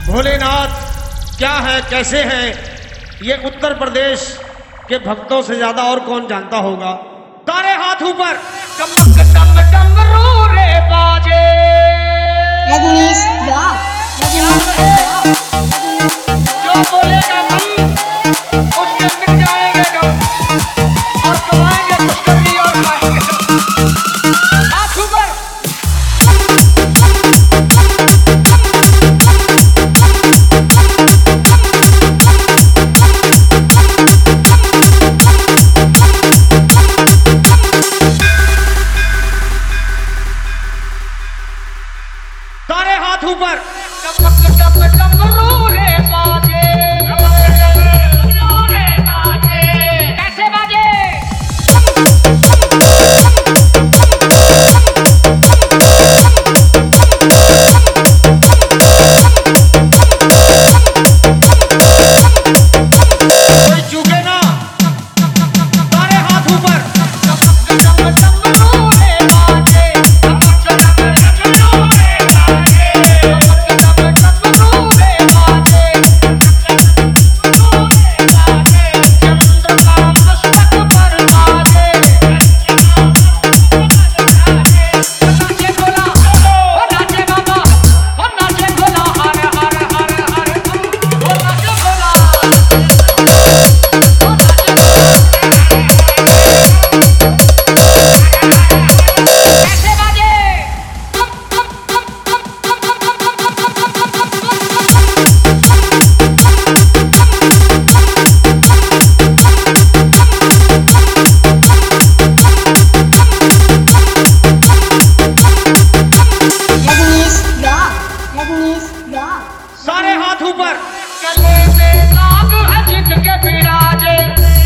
भोलेनाथ क्या है, कैसे है, ये उत्तर प्रदेश के भक्तों से ज्यादा और कौन जानता होगा। सारे हाथ ऊपर। डमरू रे बाजे रजनीश रॉक, जो बोलेगा हम उसके मिट जाएंगे गम और कमाएंगे खुशखबरी और खाएंगे हाथ ऊपर। सारे हाथ ऊपर। डमरू रे बाजे कैसे बाजे। कोई चूके ना। सारे हाथ ऊपर। डमरू रे बाजे सारे हाथ ऊपर। गले में नाग है जिनके बिराजे